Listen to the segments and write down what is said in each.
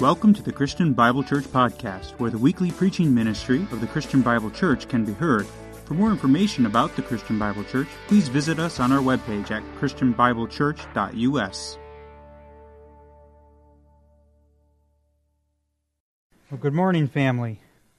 Welcome to the Christian Bible Church Podcast, where the weekly preaching ministry of the Christian Bible Church can be heard. For more information about the Christian Bible Church, please visit us on our webpage at christianbiblechurch.us. Well, good morning, family.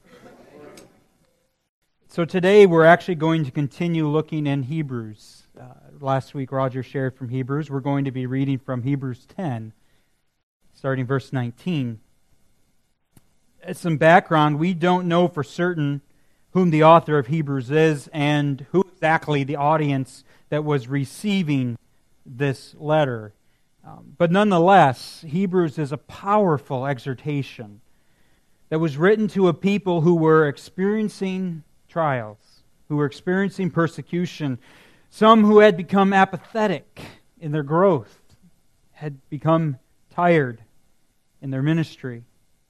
So today we're actually going to continue looking in Hebrews. Last week Roger shared from Hebrews. We're going to be reading from Hebrews 10, starting verse 19. As some background, we don't know for certain whom the author of Hebrews is and who exactly the audience that was receiving this letter. But nonetheless, Hebrews is a powerful exhortation that was written to a people who were experiencing trials, who were experiencing persecution, some who had become apathetic in their growth, had become tired in their ministry,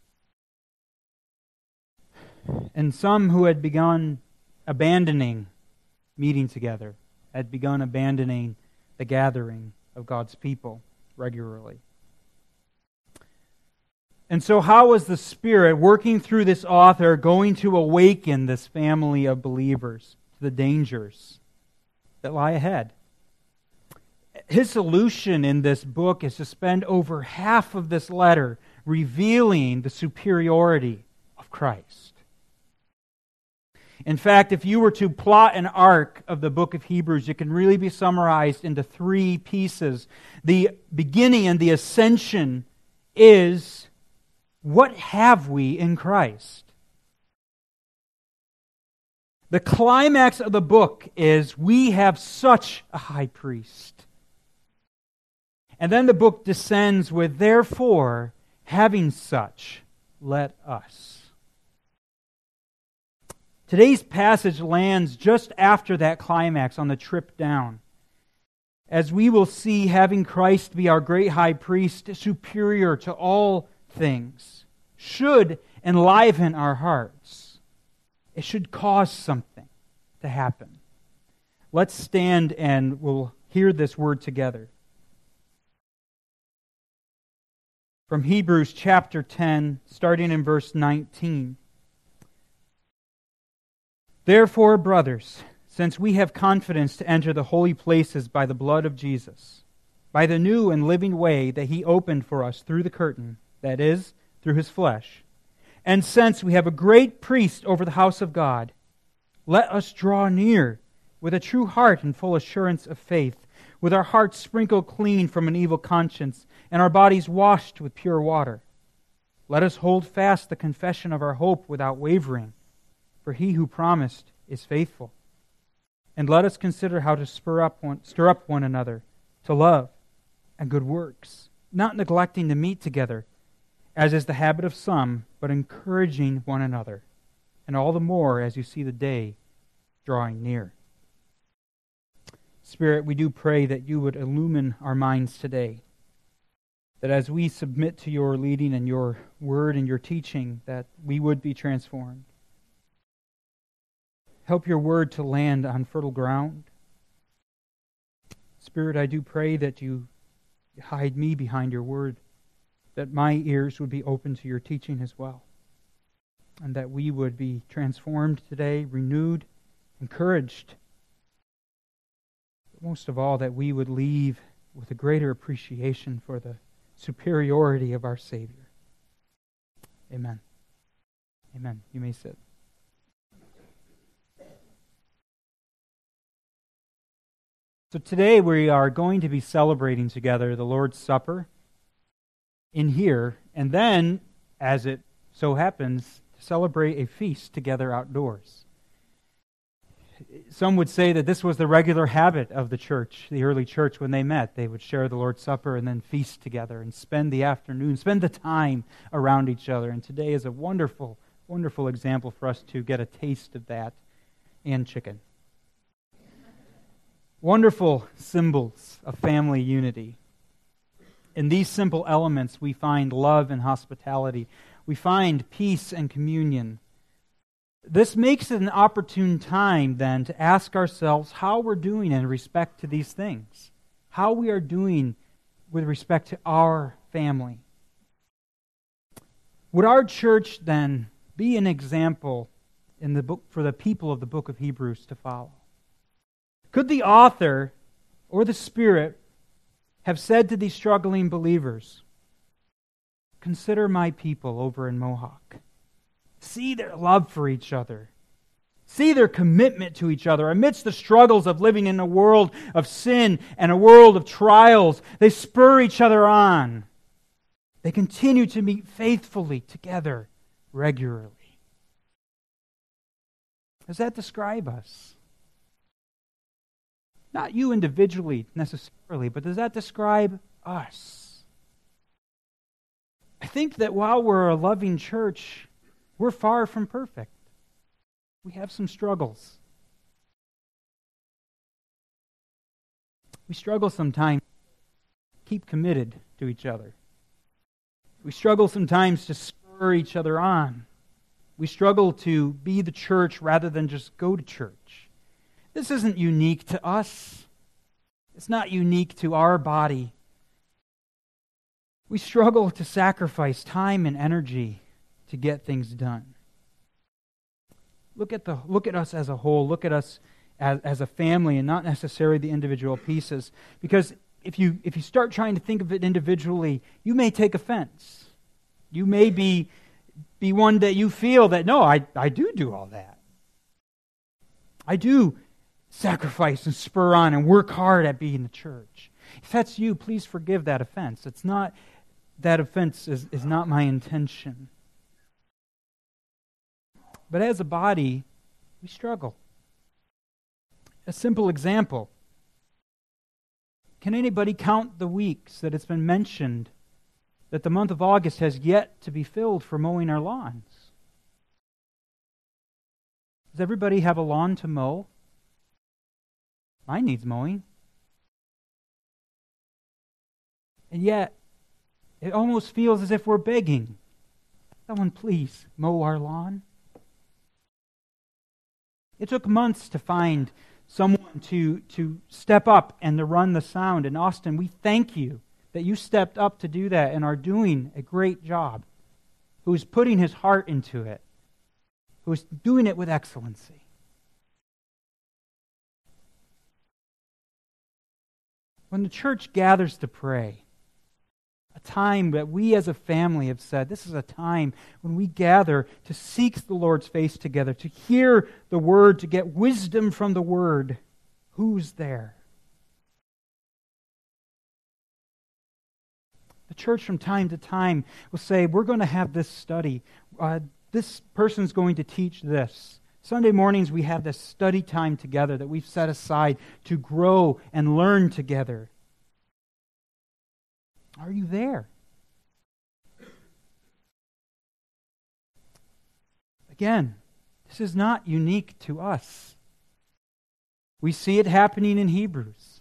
and some who had begun abandoning meeting together, had begun abandoning the gathering of God's people regularly. And so how was the Spirit working through this author going to awaken this family of believers to the dangers that lie ahead? His solution in this book is to spend over half of this letter revealing the superiority of Christ. In fact, if you were to plot an arc of the book of Hebrews, it can really be summarized into three pieces. The beginning and the ascension is, what have we in Christ? The climax of the book is, we have such a high priest. And then the book descends with, therefore, having such, let us. Today's passage lands just after that climax on the trip down. As we will see, having Christ be our great high priest, superior to all things, should enliven our hearts. It should cause something to happen. Let's stand and we'll hear this word together. From Hebrews chapter 10, starting in verse 19. Therefore, brothers, since we have confidence to enter the holy places by the blood of Jesus, by the new and living way that He opened for us through the curtain, that is, through His flesh, and since we have a great priest over the house of God, let us draw near with a true heart and full assurance of faith, with our hearts sprinkled clean from an evil conscience, and our bodies washed with pure water. Let us hold fast the confession of our hope without wavering, for He who promised is faithful. And let us consider how to stir up one another to love and good works, not neglecting to meet together, as is the habit of some, but encouraging one another, and all the more as you see the day drawing near. Spirit, we do pray that you would illumine our minds today, that as we submit to your leading and your word and your teaching, that we would be transformed. Help your word to land on fertile ground. Spirit, I do pray that you hide me behind your word, that my ears would be open to your teaching as well, and that we would be transformed today, renewed, encouraged. But most of all, that we would leave with a greater appreciation for the superiority of our Savior. Amen. Amen. You may sit. So today we are going to be celebrating together the Lord's Supper in here, and then, as it so happens, to celebrate a feast together outdoors. Some would say that this was the regular habit of the church, the early church, when they met. They would share the Lord's Supper and then feast together and spend the afternoon, spend the time around each other. And today is a wonderful, wonderful example for us to get a taste of that, and chicken. Wonderful symbols of family unity. In these simple elements, we find love and hospitality. We find peace and communion. This makes it an opportune time, then, to ask ourselves how we're doing in respect to these things. How we are doing with respect to our family. Would our church then be an example in the book for the people of the book of Hebrews to follow? Could the author or the Spirit have said to these struggling believers, consider my people over in Mohawk. See their love for each other. See their commitment to each other. Amidst the struggles of living in a world of sin and a world of trials, they spur each other on. They continue to meet faithfully together regularly. Does that describe us? Not you individually necessarily, but does that describe us? I think that while we're a loving church, we're far from perfect. We have some struggles. We struggle sometimes to keep committed to each other. We struggle sometimes to spur each other on. We struggle to be the church rather than just go to church. This isn't unique to us. It's not unique to our body. We struggle to sacrifice time and energy to get things done. Look at us as a whole. Look at us as a family and not necessarily the individual pieces. Because if you start trying to think of it individually, you may take offense. You may be one that you feel that, no, I do all that. I do sacrifice and spur on and work hard at being the church. If that's you, please forgive that offense. It's not, that offense is not my intention. But as a body, we struggle. A simple example. Can anybody count the weeks that it's been mentioned that the month of August has yet to be filled for mowing our lawns? Does everybody have a lawn to mow? Mine needs mowing. And yet, it almost feels as if we're begging. Someone please mow our lawn. It took months to find someone to step up and to run the sound. And Austin, we thank you that you stepped up to do that and are doing a great job. Who's putting his heart into it. Who's doing it with excellency. When the church gathers to pray, a time that we as a family have said, this is a time when we gather to seek the Lord's face together, to hear the Word, to get wisdom from the Word. Who's there? The church from time to time will say, we're going to have this study. This person's going to teach this. Sunday mornings we have this study time together that we've set aside to grow and learn together. Are you there? Again, this is not unique to us. We see it happening in Hebrews.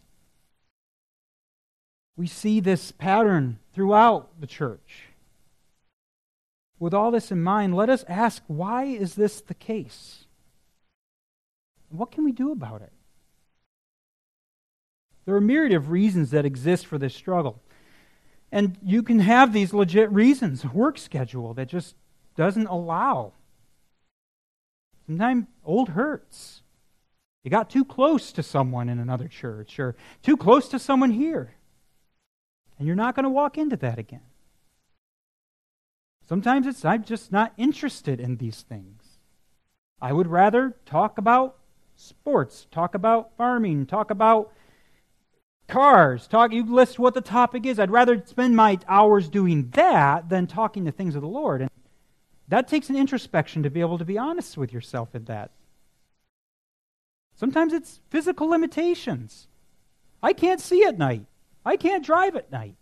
We see this pattern throughout the church. With all this in mind, let us ask, why is this the case? What can we do about it? There are a myriad of reasons that exist for this struggle. And you can have these legit reasons, a work schedule that just doesn't allow. Sometimes old hurts. You got too close to someone in another church or too close to someone here. And you're not going to walk into that again. Sometimes it's, I'm just not interested in these things. I would rather talk about sports, talk about farming, talk about cars, you list what the topic is. I'd rather spend my hours doing that than talking to things of the Lord. And that takes an introspection to be able to be honest with yourself in that. Sometimes it's physical limitations. I can't see at night. I can't drive at night.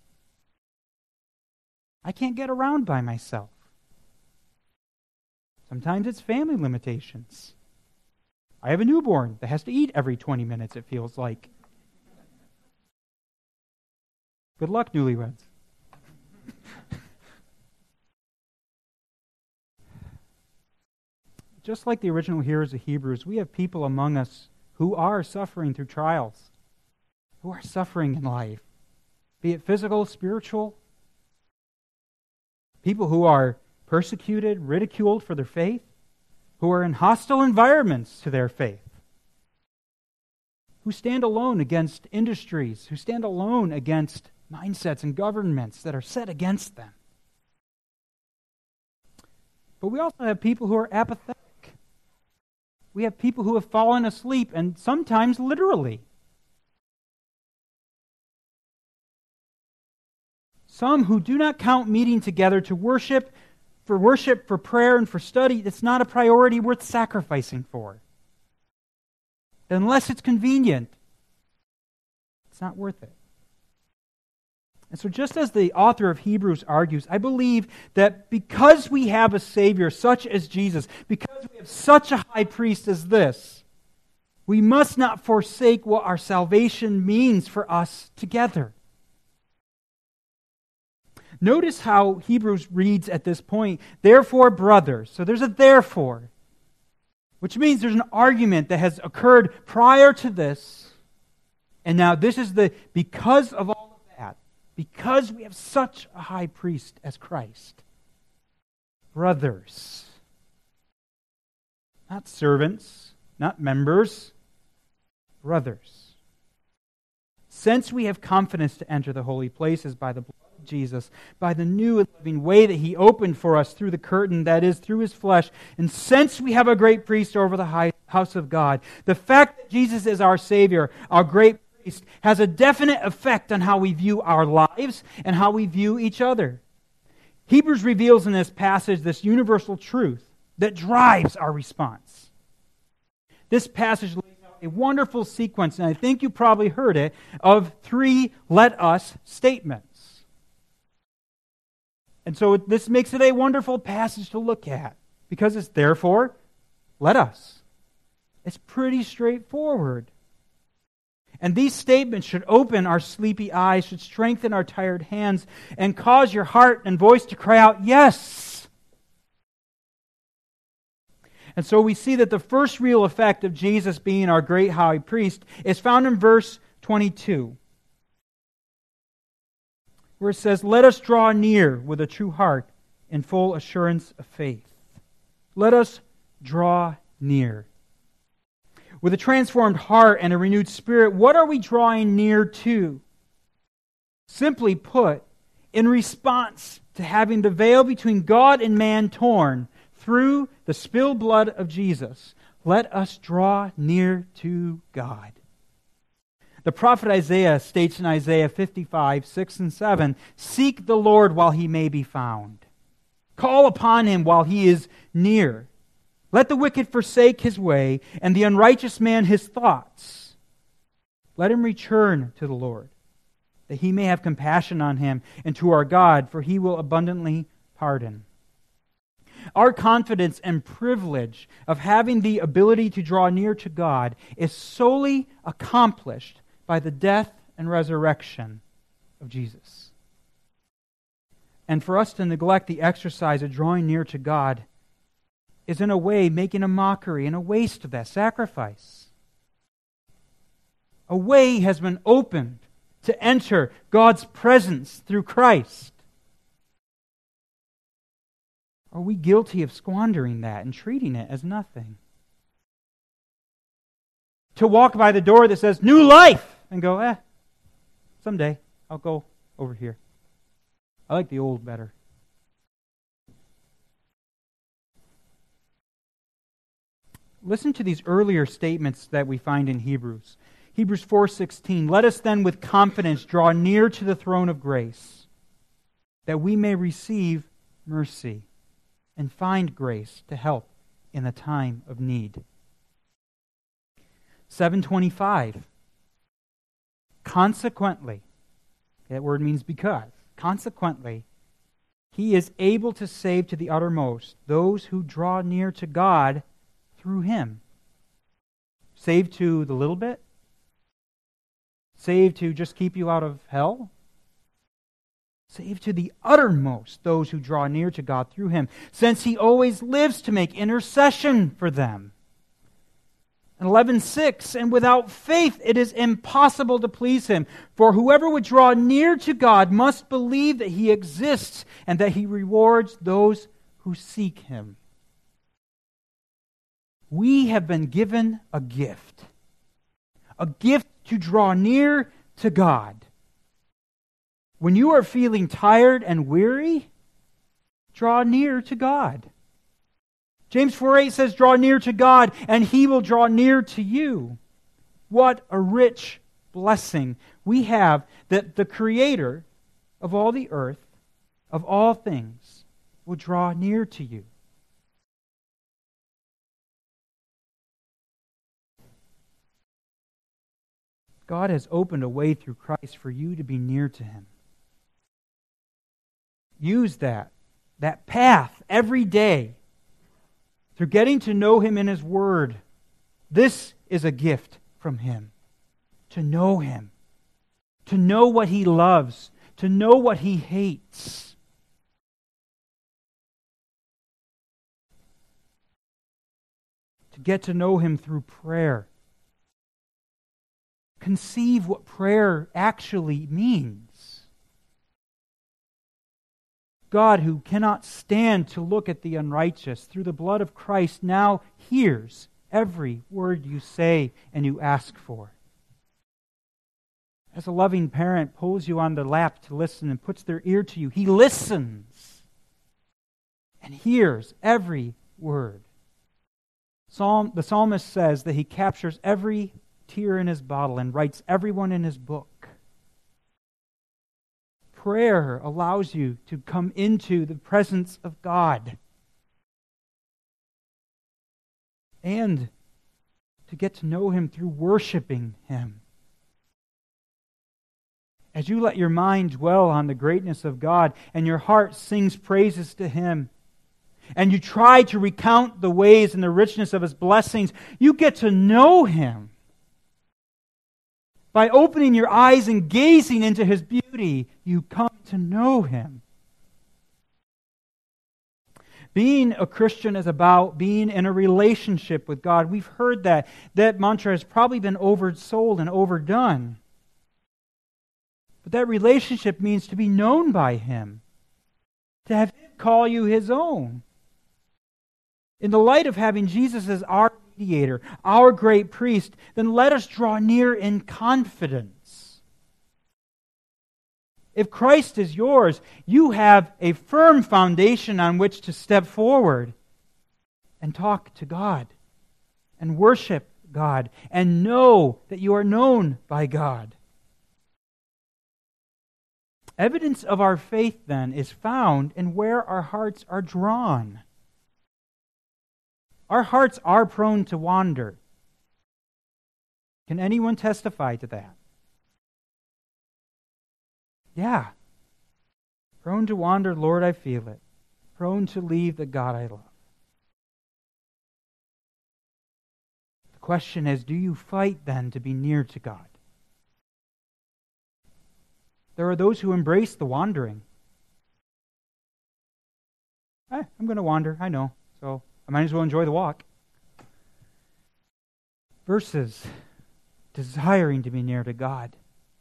I can't get around by myself. Sometimes it's family limitations. I have a newborn that has to eat every 20 minutes, it feels like. Good luck, newlyweds. Just like the original hearers of Hebrews, we have people among us who are suffering through trials, who are suffering in life, be it physical, spiritual. People who are persecuted, ridiculed for their faith, who are in hostile environments to their faith, who stand alone against industries, who stand alone against mindsets and governments that are set against them. But we also have people who are apathetic. We have people who have fallen asleep, and sometimes literally. Some who do not count meeting together to worship, for prayer, and for study. It's not a priority worth sacrificing for. Unless it's convenient, it's not worth it. And so just as the author of Hebrews argues, I believe that because we have a Savior such as Jesus, because we have such a high priest as this, we must not forsake what our salvation means for us together. Notice how Hebrews reads at this point, therefore, brothers. So there's a therefore, which means there's an argument that has occurred prior to this, and now this is the because of all of that, because we have such a high priest as Christ. Brothers. Not servants, not members, brothers. Since we have confidence to enter the holy places by the blood of Jesus, by the new and living way that He opened for us through the curtain, that is, through His flesh, and since we have a great priest over the house of God, the fact that Jesus is our Savior, our great priest, has a definite effect on how we view our lives and how we view each other. Hebrews reveals in this passage this universal truth that drives our response. This passage lays out a wonderful sequence, and I think you probably heard it, of 3 let us statements. And so this makes it a wonderful passage to look at, because it's therefore, let us. It's pretty straightforward. And these statements should open our sleepy eyes, should strengthen our tired hands, and cause your heart and voice to cry out, yes! And so we see that the first real effect of Jesus being our great high priest is found in verse 22, where it says, let us draw near with a true heart in full assurance of faith. Let us draw near. With a transformed heart and a renewed spirit, what are we drawing near to? Simply put, in response to having the veil between God and man torn through the spilled blood of Jesus, let us draw near to God. The prophet Isaiah states in Isaiah 55, 6 and 7, seek the Lord while He may be found. Call upon Him while He is near. Let the wicked forsake his way, and the unrighteous man his thoughts. Let him return to the Lord, that He may have compassion on him, and to our God, for He will abundantly pardon. Our confidence and privilege of having the ability to draw near to God is solely accomplished by the death and resurrection of Jesus. And for us to neglect the exercise of drawing near to God is in a way making a mockery and a waste of that sacrifice. A way has been opened to enter God's presence through Christ. Are we guilty of squandering that and treating it as nothing? To walk by the door that says, new life, and go, someday I'll go over here. I like the old better. Listen to these earlier statements that we find in Hebrews. Hebrews 4:16, let us then with confidence draw near to the throne of grace, that we may receive mercy and find grace to help in the time of need. 7:25, consequently, that word means because, consequently, He is able to save to the uttermost those who draw near to God through Him. Save to the little bit? Save to just keep you out of hell? Save to the uttermost those who draw near to God through Him, since He always lives to make intercession for them. And 11:6, and without faith it is impossible to please Him, for whoever would draw near to God must believe that He exists and that He rewards those who seek Him. We have been given a gift to draw near to God. When you are feeling tired and weary, draw near to God. James 4:8 says, draw near to God, and He will draw near to you. What a rich blessing we have that the Creator of all the earth, of all things, will draw near to you. God has opened a way through Christ for you to be near to Him. Use that path every day through getting to know Him in His Word. This is a gift from Him. To know Him. To know what He loves. To know what He hates. To get to know Him through prayer. Conceive what prayer actually means. God, who cannot stand to look at the unrighteous, through the blood of Christ now hears every word you say and you ask for. As a loving parent pulls you on the lap to listen and puts their ear to you, He listens and hears every word. The psalmist says that he captures every tear in his bottle and writes everyone in his book. Prayer allows you to come into the presence of God and to get to know Him through worshiping Him. As you let your mind dwell on the greatness of God and your heart sings praises to Him, and you try to recount the ways and the richness of His blessings, you get to know Him. By opening your eyes and gazing into His beauty, you come to know Him. Being a Christian is about being in a relationship with God. We've heard that. That mantra has probably been oversold and overdone. But that relationship means to be known by Him. To have Him call you His own. In the light of having Jesus as our mediator, our great priest, then let us draw near in confidence. If Christ is yours, you have a firm foundation on which to step forward and talk to God and worship God and know that you are known by God. Evidence of our faith, then, is found in where our hearts are drawn. Our hearts are prone to wander. Can anyone testify to that? Yeah. Prone to wander, Lord, I feel it. Prone to leave the God I love. The question is, do you fight then to be near to God? There are those who embrace the wandering. I'm going to wander, I know, so I might as well enjoy the walk. Versus desiring to be near to God.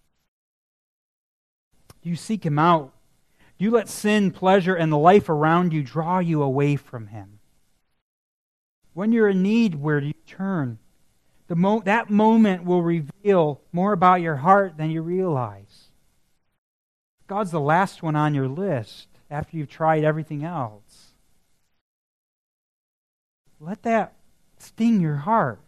Do you seek Him out? Do you let sin, pleasure, and the life around you draw you away from Him? When you're in need, where do you turn? That moment will reveal more about your heart than you realize. God's the last one on your list after you've tried everything else. Let that sting your heart.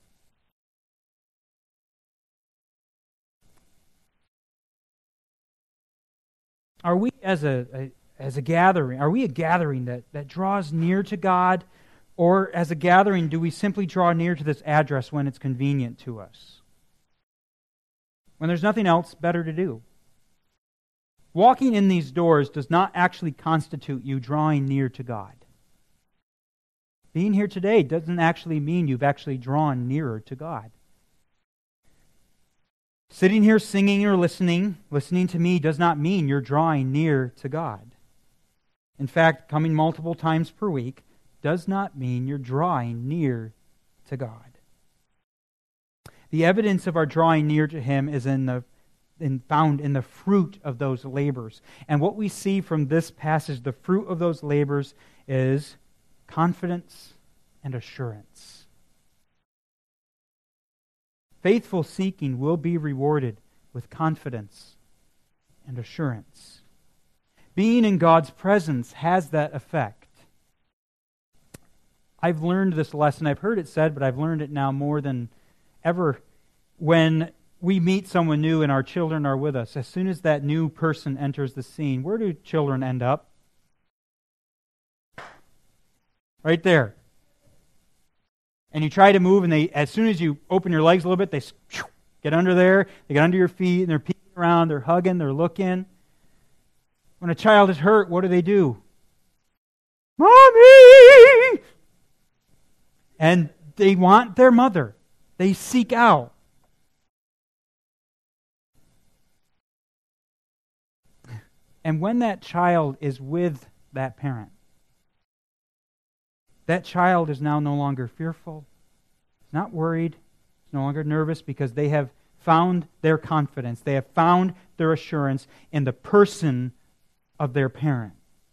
Are we as a gathering, are we a gathering that draws near to God? Or as a gathering, do we simply draw near to this address when it's convenient to us? When there's nothing else better to do. Walking in these doors does not actually constitute you drawing near to God. Being here today doesn't actually mean you've actually drawn nearer to God. Sitting here singing or listening to me does not mean you're drawing near to God. In fact, coming multiple times per week does not mean you're drawing near to God. The evidence of our drawing near to Him is found in the fruit of those labors. And what we see from this passage, the fruit of those labors, is confidence and assurance. Faithful seeking will be rewarded with confidence and assurance. Being in God's presence has that effect. I've learned this lesson. I've heard it said, but I've learned it now more than ever. When we meet someone new and our children are with us, as soon as that new person enters the scene, where do children end up? Right there. And you try to move, and as soon as you open your legs a little bit, they get under there, they get under your feet, and they're peeking around, they're hugging, they're looking. When a child is hurt, what do? Mommy! And they want their mother. They seek out. And when that child is with that parent, that child is now no longer fearful, not worried, no longer nervous, because they have found their confidence, they have found their assurance in the person of their parent.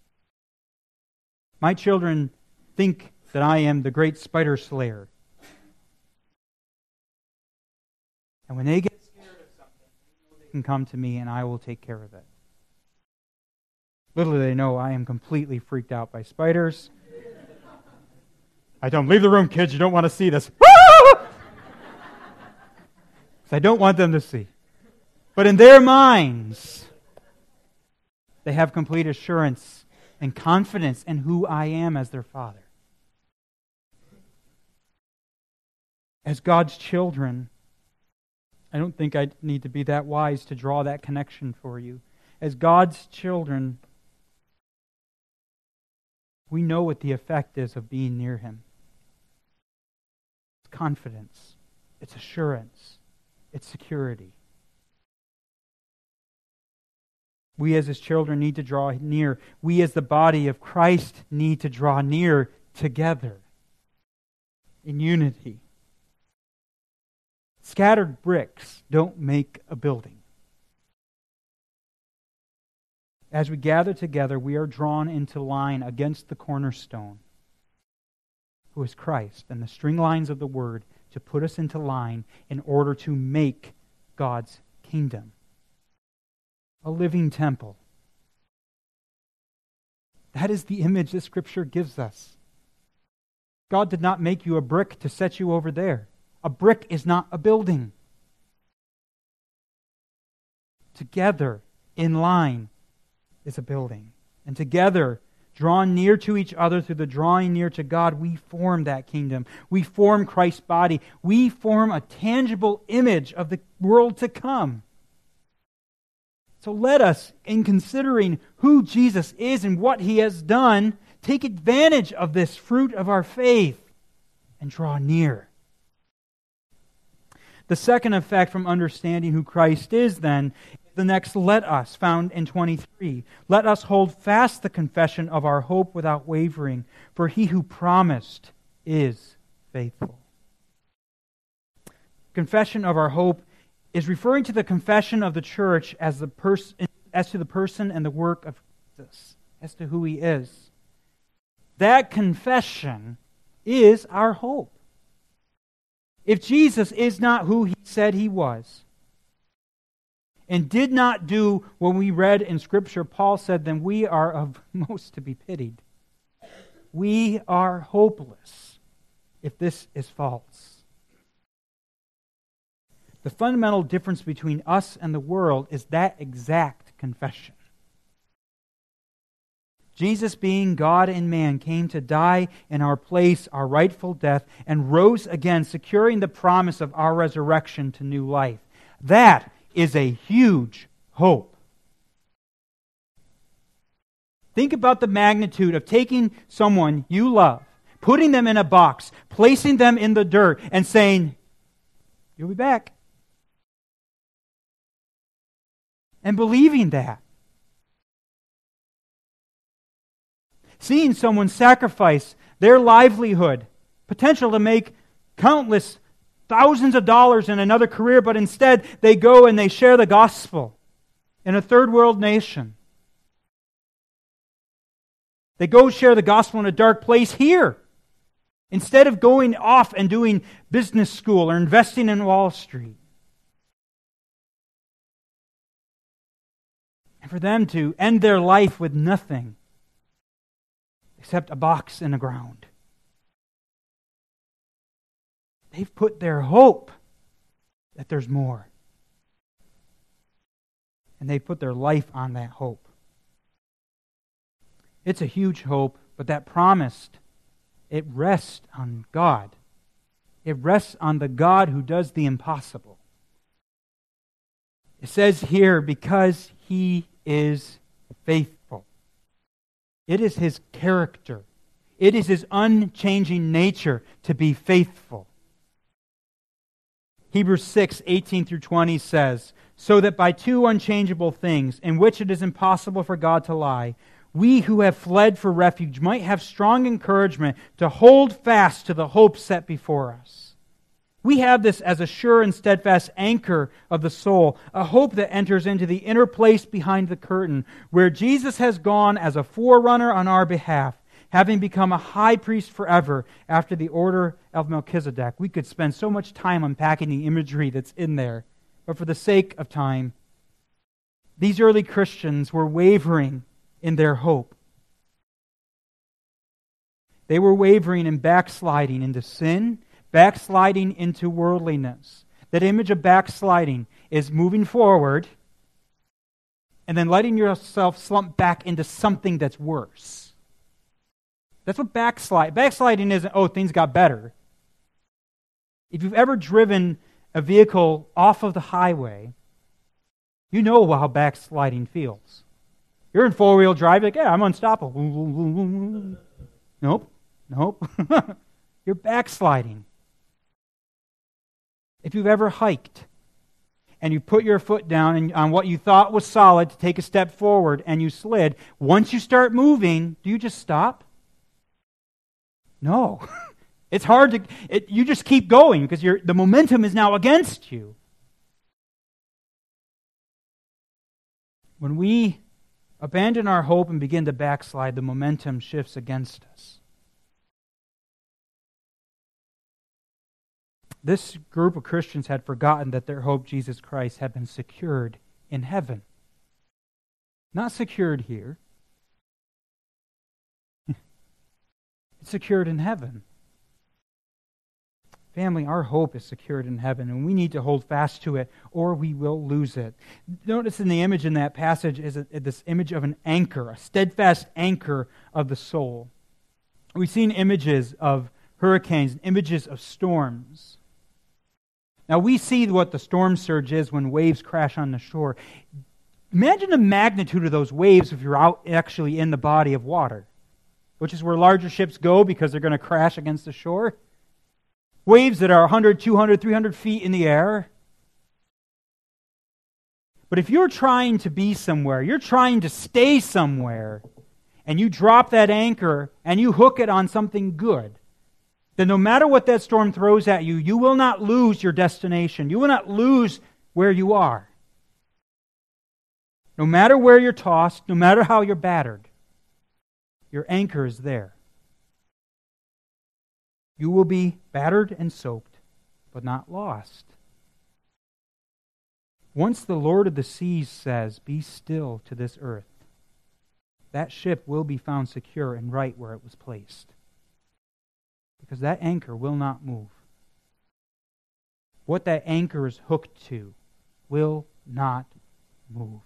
My children think that I am the great spider slayer. And when they get scared of something, they can come to me and I will take care of it. Little do they know I am completely freaked out by spiders. I tell them, leave the room, kids, you don't want to see this. I don't want them to see. But in their minds, they have complete assurance and confidence in who I am as their father. As God's children, I don't think I need to be that wise to draw that connection for you. As God's children, we know what the effect is of being near Him. It's confidence. It's assurance. It's security. We as His children need to draw near. We as the body of Christ need to draw near together in unity. Scattered bricks don't make a building. As we gather together, we are drawn into line against the cornerstone, who is Christ, and the string lines of the Word to put us into line in order to make God's kingdom a living temple. That is the image that Scripture gives us. God did not make you a brick to set you over there. A brick is not a building. Together, in line, is a building. And together, drawn near to each other through the drawing near to God, we form that kingdom. We form Christ's body. We form a tangible image of the world to come. So let us, in considering who Jesus is and what He has done, take advantage of this fruit of our faith and draw near. The second effect from understanding who Christ is, then, the next let us, found in 23. Let us hold fast the confession of our hope without wavering, for He who promised is faithful. Confession of our hope is referring to the confession of the church as to the person and the work of Jesus, as to who He is. That confession is our hope. If Jesus is not who He said He was, and did not do what we read in Scripture, Paul said, then we are of most to be pitied. We are hopeless if this is false. The fundamental difference between us and the world is that exact confession. Jesus, being God and man, came to die in our place, our rightful death, and rose again, securing the promise of our resurrection to new life. That is a huge hope. Think about the magnitude of taking someone you love, putting them in a box, placing them in the dirt, and saying, "You'll be back." And believing that. Seeing someone sacrifice their livelihood, potential to make countless thousands of dollars in another career, but instead they go and they share the gospel in a third world nation. They go share the gospel in a dark place here, instead of going off and doing business school or investing in Wall Street. And for them to end their life with nothing except a box in the ground. They've put their hope that there's more. And they put their life on that hope. It's a huge hope, but that promised, it rests on God. It rests on the God who does the impossible. It says here, because He is faithful. It is His character. It is His unchanging nature to be faithful. Hebrews 6:18-20 says, so that by two unchangeable things, in which it is impossible for God to lie, we who have fled for refuge might have strong encouragement to hold fast to the hope set before us. We have this as a sure and steadfast anchor of the soul, a hope that enters into the inner place behind the curtain, where Jesus has gone as a forerunner on our behalf, having become a high priest forever after the order of Melchizedek. We could spend so much time unpacking the imagery that's in there, but for the sake of time, these early Christians were wavering in their hope. They were wavering and backsliding into sin, backsliding into worldliness. That image of backsliding is moving forward and then letting yourself slump back into something that's worse. That's what backsliding isn't, oh, things got better. If you've ever driven a vehicle off of the highway, you know how backsliding feels. You're in four-wheel drive, like, yeah, I'm unstoppable. Nope. You're backsliding. If you've ever hiked and you put your foot down on what you thought was solid to take a step forward and you slid, once you start moving, do you just stop? No. It's hard to... you just keep going because the momentum is now against you. When we abandon our hope and begin to backslide, the momentum shifts against us. This group of Christians had forgotten that their hope, Jesus Christ, had been secured in heaven. Not secured here. It's secured in heaven. Family, our hope is secured in heaven, and we need to hold fast to it, or we will lose it. Notice in the image in that passage is this image of an anchor, a steadfast anchor of the soul. We've seen images of hurricanes, images of storms. Now, we see what the storm surge is when waves crash on the shore. Imagine the magnitude of those waves if you're out actually in the body of water, which is where larger ships go because they're going to crash against the shore. Waves that are 100, 200, 300 feet in the air. But if you're trying to be somewhere, you're trying to stay somewhere, and you drop that anchor and you hook it on something good, then no matter what that storm throws at you, you will not lose your destination. You will not lose where you are. No matter where you're tossed, no matter how you're battered, your anchor is there. You will be battered and soaked, but not lost. Once the Lord of the seas says, "Be still to this earth," that ship will be found secure and right where it was placed. Because that anchor will not move. What that anchor is hooked to will not move.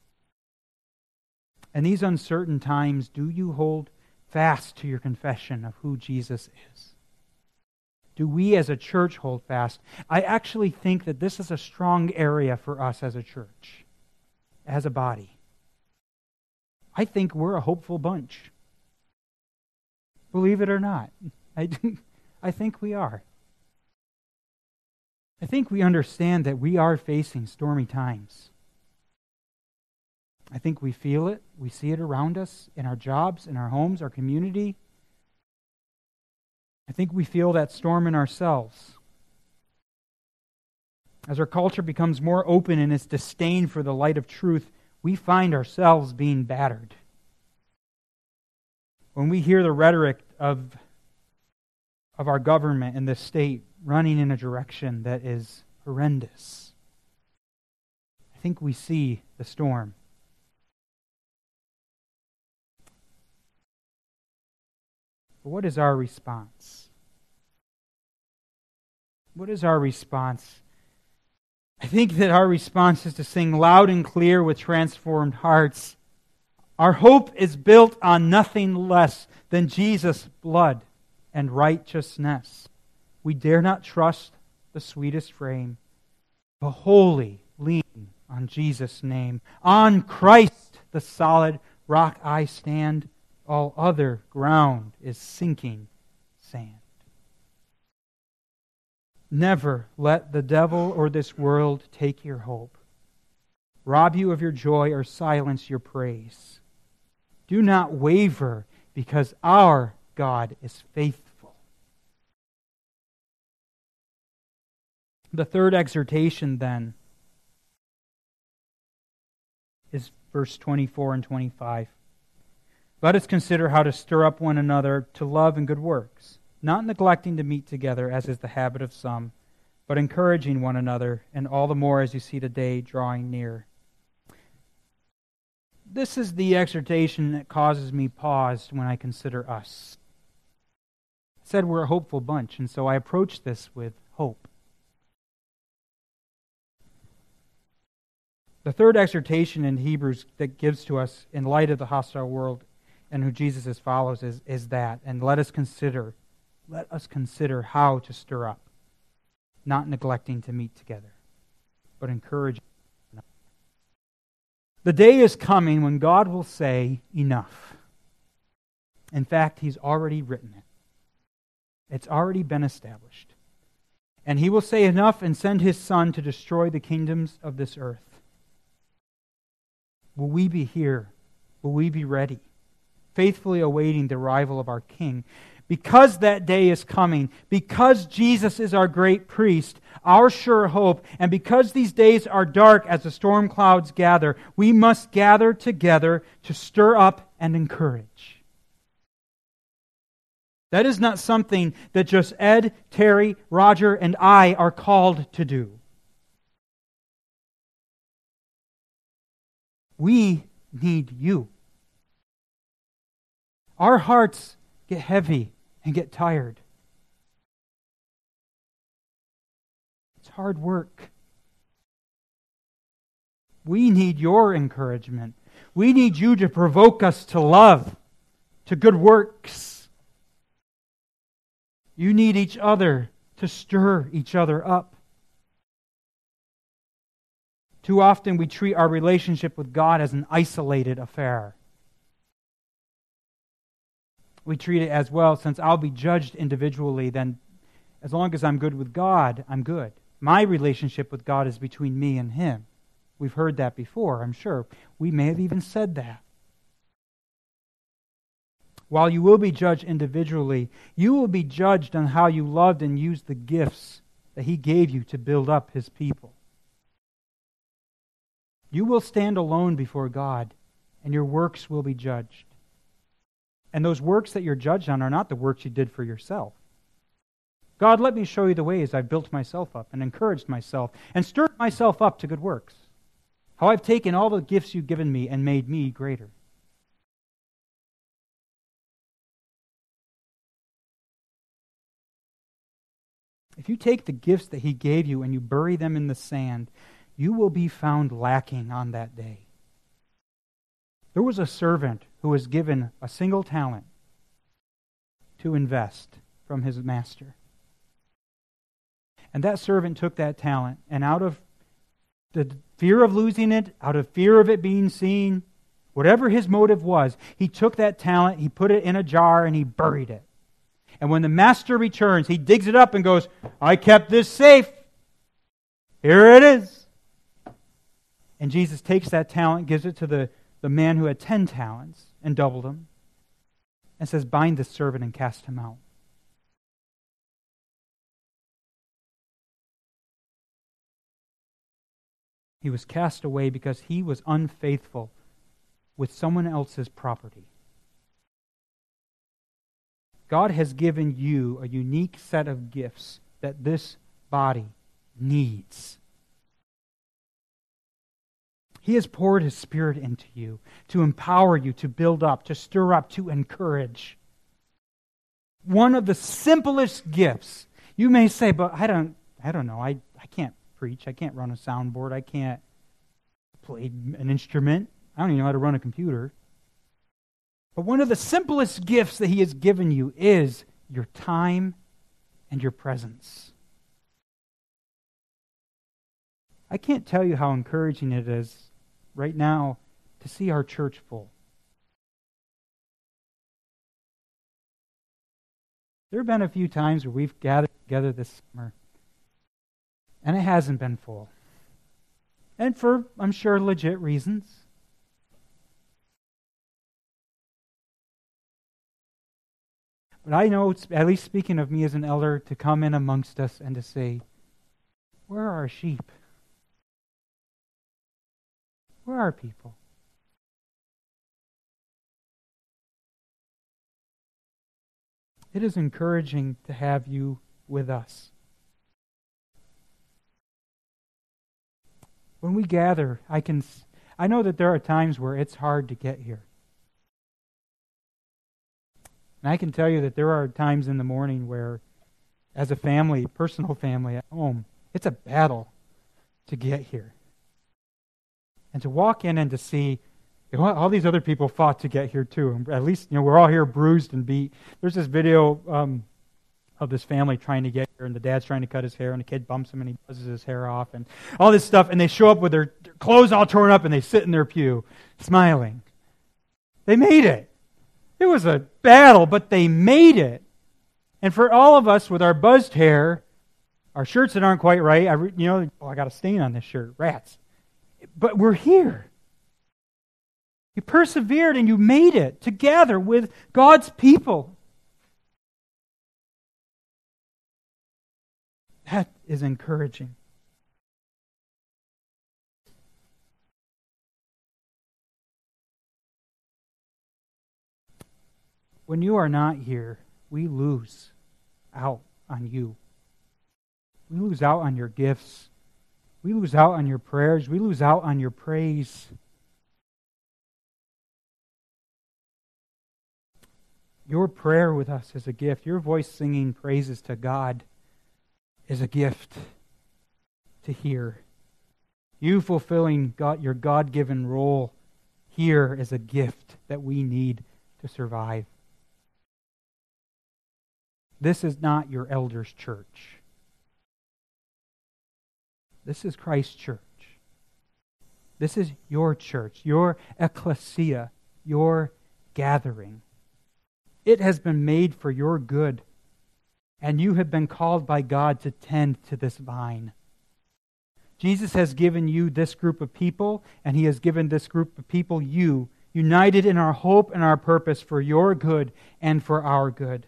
In these uncertain times, do you hold fast to your confession of who Jesus is? Do we as a church hold fast? I actually think that this is a strong area for us as a church, as a body. I think we're a hopeful bunch. Believe it or not. I think we are. I think we understand that we are facing stormy times. I think we feel it. We see it around us, in our jobs, in our homes, our community. I think we feel that storm in ourselves. As our culture becomes more open in its disdain for the light of truth, we find ourselves being battered. When we hear the rhetoric of our government and the state running in a direction that is horrendous, I think we see the storm. But what is our response? What is our response? I think that our response is to sing loud and clear with transformed hearts. Our hope is built on nothing less than Jesus' blood and righteousness. We dare not trust the sweetest frame, but wholly lean on Jesus' name. On Christ, the solid rock I stand. All other ground is sinking sand. Never let the devil or this world take your hope, rob you of your joy, or silence your praise. Do not waver, because our God is faithful. The third exhortation, then, is verse 24 and 25. Let us consider how to stir up one another to love and good works, not neglecting to meet together, as is the habit of some, but encouraging one another, and all the more as you see the day drawing near. This is the exhortation that causes me pause when I consider us. I said we're a hopeful bunch, and so I approach this with hope. The third exhortation in Hebrews that gives to us in light of the hostile world and who Jesus follows is that. And let us consider how to stir up, not neglecting to meet together, but encouraging. The day is coming when God will say, enough. In fact, He's already written it. It's already been established. And He will say enough and send His Son to destroy the kingdoms of this earth. Will we be here? Will we be ready, faithfully awaiting the arrival of our King? Because that day is coming, because Jesus is our great priest, our sure hope, and because these days are dark as the storm clouds gather, we must gather together to stir up and encourage. That is not something that just Ed, Terry, Roger, and I are called to do. We need you. Our hearts get heavy and get tired. It's hard work. We need your encouragement. We need you to provoke us to love, to good works. You need each other to stir each other up. Too often we treat our relationship with God as an isolated affair. We treat it as, well, since I'll be judged individually, then as long as I'm good with God, I'm good. My relationship with God is between me and Him. We've heard that before, I'm sure. We may have even said that. While you will be judged individually, you will be judged on how you loved and used the gifts that He gave you to build up His people. You will stand alone before God, and your works will be judged. And those works that you're judged on are not the works you did for yourself. God, let me show you the ways I've built myself up and encouraged myself and stirred myself up to good works. How I've taken all the gifts you've given me and made me greater. If you take the gifts that He gave you and you bury them in the sand, you will be found lacking on that day. There was a servant who was given a single talent to invest from his master. And that servant took that talent, and out of the fear of losing it, out of fear of it being seen, whatever his motive was, he took that talent, he put it in a jar, and he buried it. And when the master returns, he digs it up and goes, I kept this safe. Here it is. And Jesus takes that talent, gives it to the man who had 10 talents and doubled them, and says, bind this servant and cast him out. He was cast away because he was unfaithful with someone else's property. God has given you a unique set of gifts that this body needs. He has poured His Spirit into you to empower you, to build up, to stir up, to encourage. One of the simplest gifts. You may say, but I don't know. I can't preach. I can't run a soundboard. I can't play an instrument. I don't even know how to run a computer. But one of the simplest gifts that He has given you is your time and your presence. I can't tell you how encouraging it is right now to see our church full. There have been a few times where we've gathered together this summer, and it hasn't been full. And for, I'm sure, legit reasons. But I know, at least speaking of me as an elder, to come in amongst us and to say, where are our sheep? Where are people? It is encouraging to have you with us. When we gather, I know that there are times where it's hard to get here. And I can tell you that there are times in the morning where, as a family, personal family at home, it's a battle to get here. And to walk in and to see, all these other people fought to get here too. And at least, we're all here bruised and beat. There's this video of this family trying to get here, and the dad's trying to cut his hair, and the kid bumps him, and he buzzes his hair off, and all this stuff. And they show up with their clothes all torn up, and they sit in their pew, smiling. They made it. It was a battle, but they made it. And for all of us with our buzzed hair, our shirts that aren't quite right, I got a stain on this shirt, rats. But we're here. You persevered and you made it together with God's people. That is encouraging. When you are not here, we lose out on you. We lose out on your gifts. We lose out on your prayers. We lose out on your praise. Your prayer with us is a gift. Your voice singing praises to God is a gift to hear. You fulfilling your God-given role here is a gift that we need to survive. This is not your elders' church. This is Christ's church. This is your church, your ecclesia, your gathering. It has been made for your good, and you have been called by God to tend to this vine. Jesus has given you this group of people, and He has given this group of people you, united in our hope and our purpose for your good and for our good.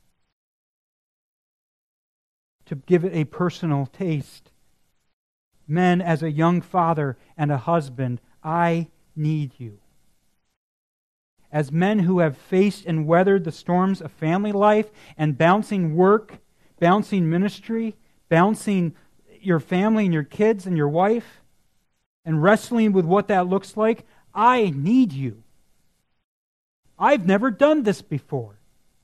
To give it a personal taste. Men, as a young father and a husband, I need you. As men who have faced and weathered the storms of family life and bouncing work, bouncing ministry, bouncing your family and your kids and your wife, and wrestling with what that looks like, I need you. I've never done this before.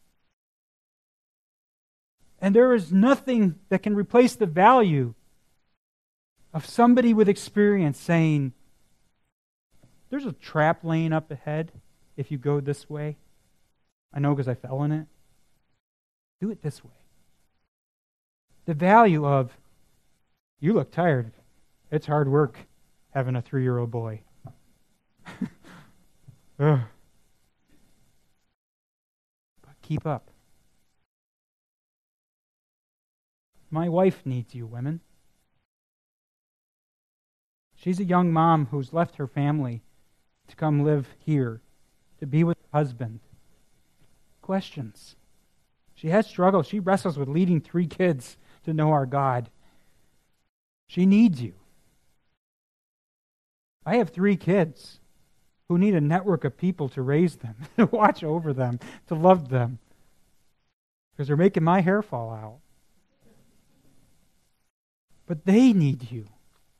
And there is nothing that can replace the value of somebody with experience saying, there's a trap laying up ahead if you go this way. I know because I fell in it. Do it this way. The value of, you look tired. It's hard work having a 3-year-old boy. But keep up. My wife needs you, women. She's a young mom who's left her family to come live here, to be with her husband. Questions. She has struggles. She wrestles with leading 3 kids to know our God. She needs you. I have 3 kids who need a network of people to raise them, to watch over them, to love them. because they're making my hair fall out. But they need you.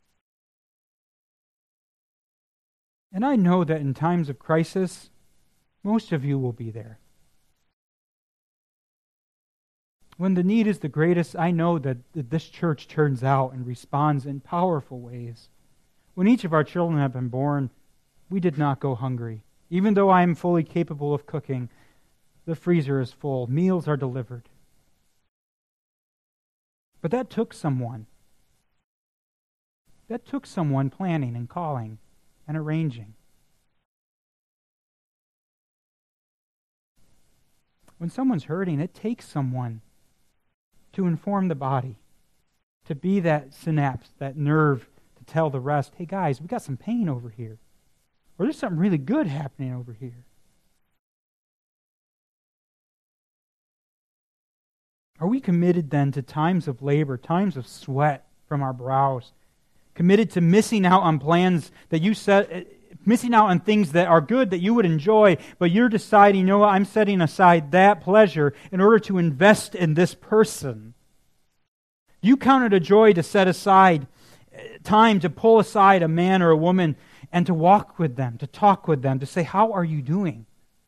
And I know that in times of crisis, most of you will be there. When the need is the greatest, I know that this church turns out and responds in powerful ways. When each of our children have been born, we did not go hungry. Even though I am fully capable of cooking, the freezer is full. Meals are delivered. But that took someone. That took someone planning and calling and arranging. When someone's hurting, it takes someone to inform the body, to be that synapse, that nerve, to tell the rest, hey guys, we got some pain over here. Or there's something really good happening over here. Are we committed then to times of labor, times of sweat from our brows? Committed to missing out on plans that you set, missing out on things that are good, that you would enjoy, but you're deciding, you know what, I'm setting aside that pleasure in order to invest in this person. You count it a joy to set aside time to pull aside a man or a woman and to walk with them, to talk with them, to say, how are you doing?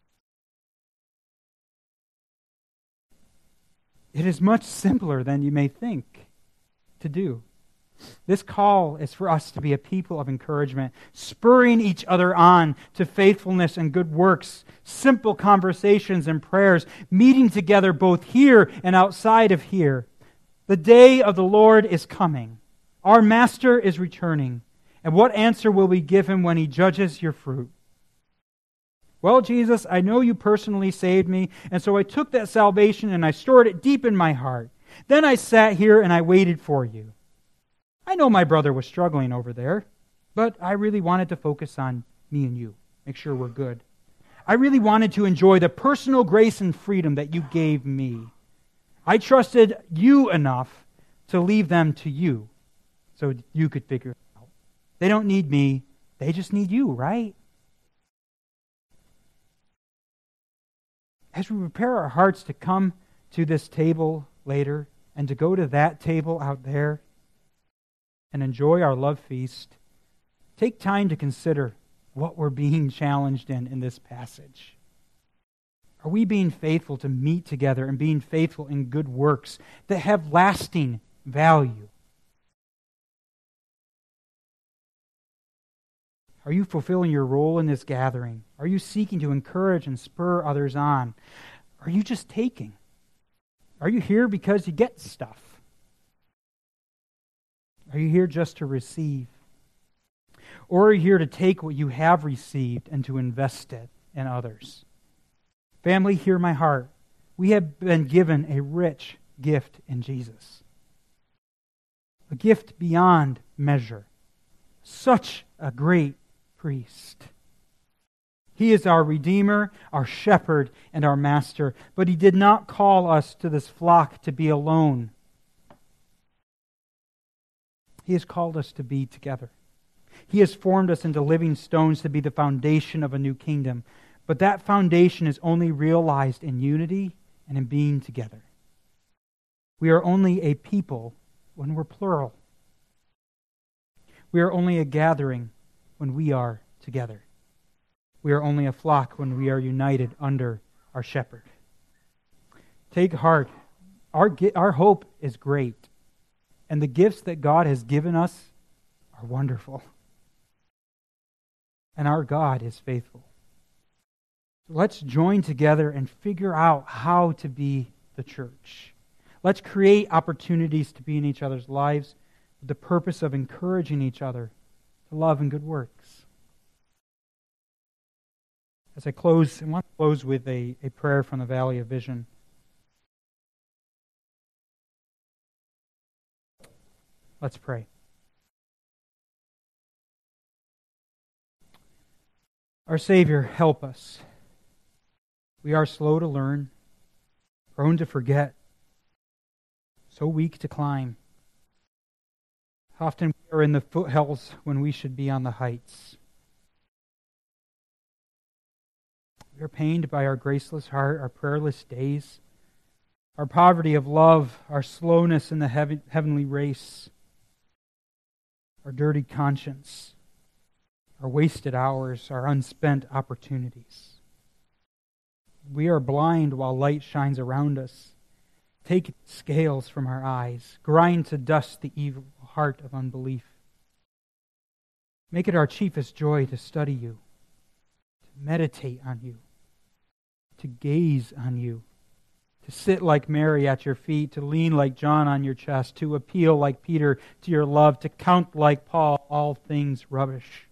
It is much simpler than you may think to do. This call is for us to be a people of encouragement, spurring each other on to faithfulness and good works, simple conversations and prayers, meeting together both here and outside of here. The day of the Lord is coming. Our Master is returning. And what answer will we give him when he judges your fruit? Well, Jesus, I know you personally saved me, and so I took that salvation and I stored it deep in my heart. Then I sat here and I waited for you. I know my brother was struggling over there, but I really wanted to focus on me and you, make sure we're good. I really wanted to enjoy the personal grace and freedom that you gave me. I trusted you enough to leave them to you so you could figure it out. They don't need me, they just need you, right? As we prepare our hearts to come to this table later and to go to that table out there and enjoy our love feast, take time to consider what we're being challenged in this passage. Are we being faithful to meet together and being faithful in good works that have lasting value? Are you fulfilling your role in this gathering? Are you seeking to encourage and spur others on? Are you just taking? Are you here because you get stuff? Are you here just to receive? Or are you here to take what you have received and to invest it in others? Family, hear my heart. We have been given a rich gift in Jesus. A gift beyond measure. Such a great priest. He is our Redeemer, our Shepherd, and our Master. But He did not call us to this flock to be alone. He has called us to be together. He has formed us into living stones to be the foundation of a new kingdom. But that foundation is only realized in unity and in being together. We are only a people when we're plural. We are only a gathering when we are together. We are only a flock when we are united under our shepherd. Take heart. Our hope is great. And the gifts that God has given us are wonderful. And our God is faithful. Let's join together and figure out how to be the church. Let's create opportunities to be in each other's lives with the purpose of encouraging each other to love and good works. As I close, I want to close with a prayer from the Valley of Vision. Let's pray. Our Savior, help us. We are slow to learn, prone to forget, so weak to climb. Often we are in the foothills when we should be on the heights. We are pained by our graceless heart, our prayerless days. our poverty of love, our slowness in the heavenly race, our dirty conscience, our wasted hours, our unspent opportunities. We are blind while light shines around us. Take scales from our eyes. Grind to dust the evil heart of unbelief. Make it our chiefest joy to study you, to meditate on you, to gaze on you, to sit like Mary at your feet, to lean like John on your chest, to appeal like Peter to your love, to count like Paul all things rubbish.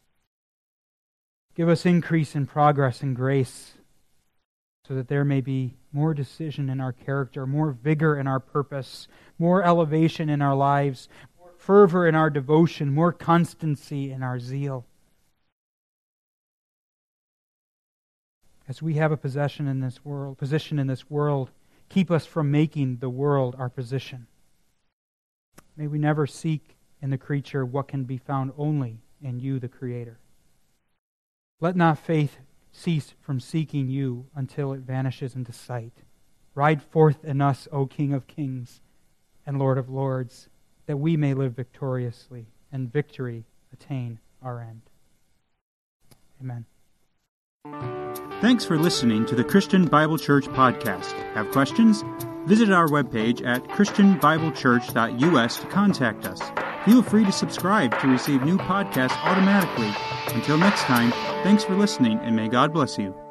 Give us increase in progress and grace so that there may be more decision in our character, more vigor in our purpose, more elevation in our lives, more fervor in our devotion, more constancy in our zeal. As we have a position in this world, keep us from making the world our position. May we never seek in the creature what can be found only in you, the Creator. Let not faith cease from seeking you until it vanishes into sight. Ride forth in us, O King of Kings and Lord of Lords, that we may live victoriously and victory attain our end. Amen. Thanks for listening to the Christian Bible Church podcast. Have questions? Visit our webpage at christianbiblechurch.us to contact us. Feel free to subscribe to receive new podcasts automatically. Until next time, thanks for listening, and may God bless you.